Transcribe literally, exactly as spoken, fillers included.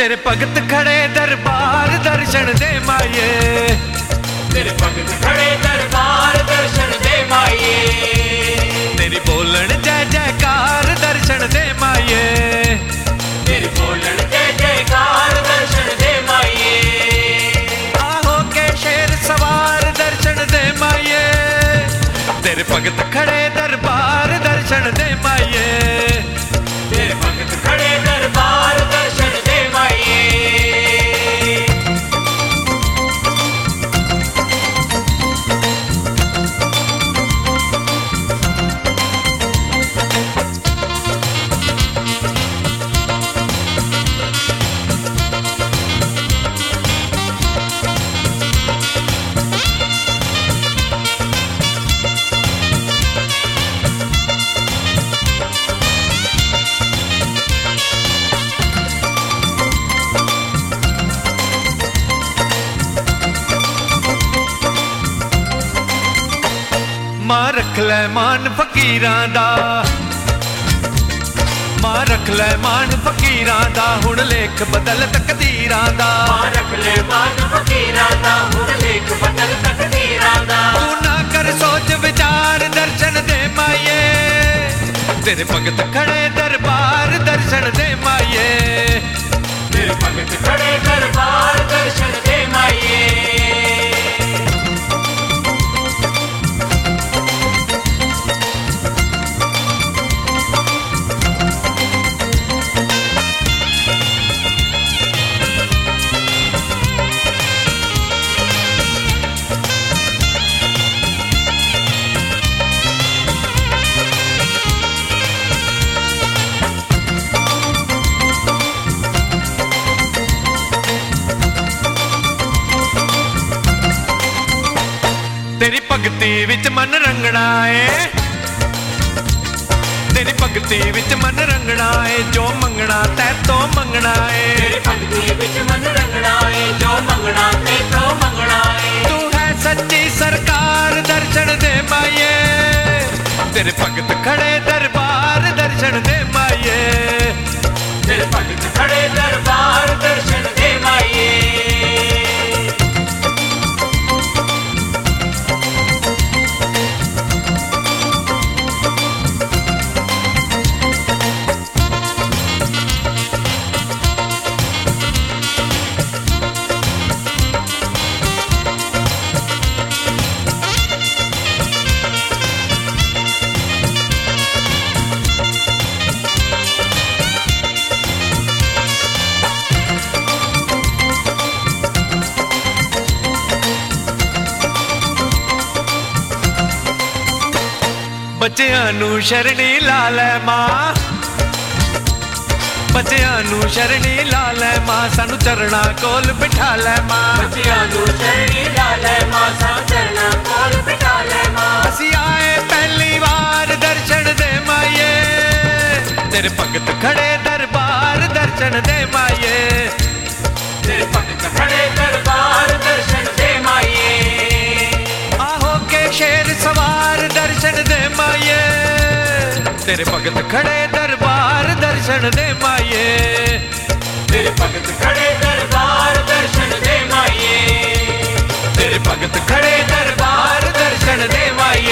तेरे भगत खड़े दरबार दर्शन दे माये, तेरे भगत खड़े दरबार दर्शन दे माये, तेरी बोलन जय जयकार दर्शन दे माये, तेरी बोलन जय जयकार दर्शन दे माये, आहो के शेर सवार दर्शन दे माये, तेरे भगत खड़े दरबार दर्शन दे माये, तेरे भगत खड़े दरबार दर्शन दे माये। मां रख लै मान फकीरां दा, मां रख लै मान फकीरां दा, हुण लेख बदल तकदीरां दा, मां रख ले मान फकीरां दा, हुण लेख बदल तकदीरां दा, तू ना कर सोच विचार दर्शन दे माये, तेरे भगत खड़े दरबार दर्शन दे माये, तेरे भगत खड़े दरबार दर्शन दे माये। तेरी भगती विच मन रंगना है, तेरी भगती विच मन रंगना है, जो मंगना तै तो मंगना है, तेरी भगती विच मन रंगना है, जो मंगना तै तो मंगना है, तू है सच्ची सरकार दर्शन दे माये, तेरे भगत खड़े दरबार दर्शन दे माये, तेरे भगत खड़े दरबार दर्शन दे माये। बच्चियां नू शरणी ला लै मां, बच्चियां नू शरणी ला लै मां, सानू चरणा कोल बिठा लै मां, बच्चियां नू शरणी ला लै मां, सानू चरणा कोल बिठा लै मां, असी आए पहली बार दर्शन दे माये, तेरे भगत खड़े दरबार दर्शन दे माये, तेरे भगत खड़े दरबार दर्शन दे माये, आहो के शेर सवार दर्शन दे माये, तेरे भगत खड़े दरबार दर्शन दे माये, तेरे भगत खड़े दरबार दर्शन दे माये, तेरे भगत खड़े दरबार दर्शन दे माये।